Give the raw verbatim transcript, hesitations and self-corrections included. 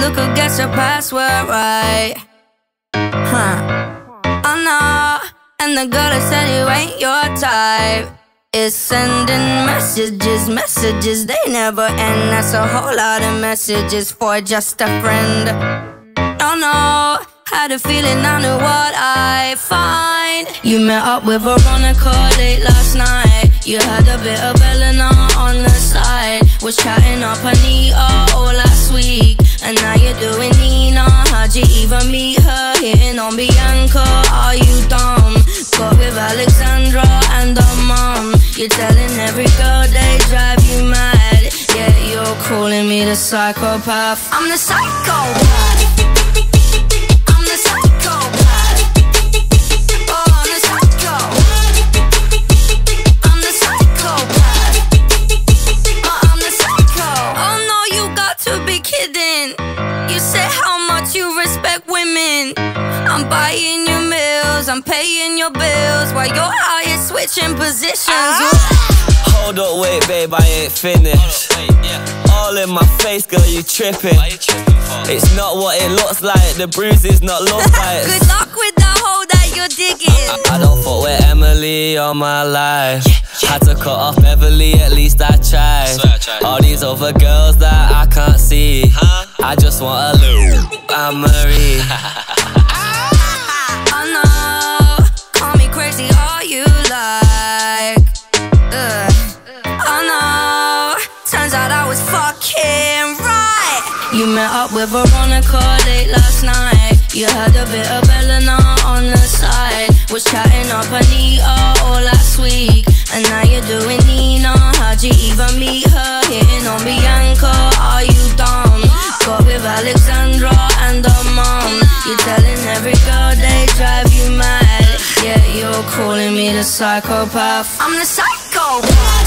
look or guess your password right. Huh. Oh no. And the girl that said you ain't your type is sending messages, messages, they never end. That's a whole lot of messages for just a friend. Oh no, had a feeling I knew what I'd find. You met up with Veronica late last night. You had a bit of Elena on the side. Was chatting up Anita all last week, and now you're doing Nina. How'd you even meet her? Hitting on Bianca, are you dumb? Got with Alexandra and her mum. You're telling every girl they drive you mad. Yeah, you're calling me the psychopath. I'm the psychopath. I'm the psychopath. Oh, I'm the psycho. I'm the psychopath. Oh, I'm the psycho. Oh no, you got to be kidding. You say how much you respect women. I'm buying you meals, I'm paying your bills, while you're out here switching positions. uh-huh. Hold up, wait babe, I ain't finished. Up, wait, yeah. All in my face, girl, you tripping. Why you tripping for? It's not what it looks like, the bruises not love bites. Good luck with the hole that you're digging. I, I don't fuck with Emily all my life. Yeah, yeah. Had to cut off Beverly, at least I tried. I tried. All these other girls that I can't see, huh? I just want a little Anne-Marie. Crazy all you like. Ugh. Oh no, turns out I was fucking right. You met up with Veronica late last night. You had a bit of Elena on the side. Was chatting up Anita all last week, and now you're doing Nina. How'd you even meet her? Hitting on Bianca, are you dumb? Got with Alexandra and her mum. You're telling every girl they drive you mad. Yeah, you're calling me the psychopath. I'm the psychopath.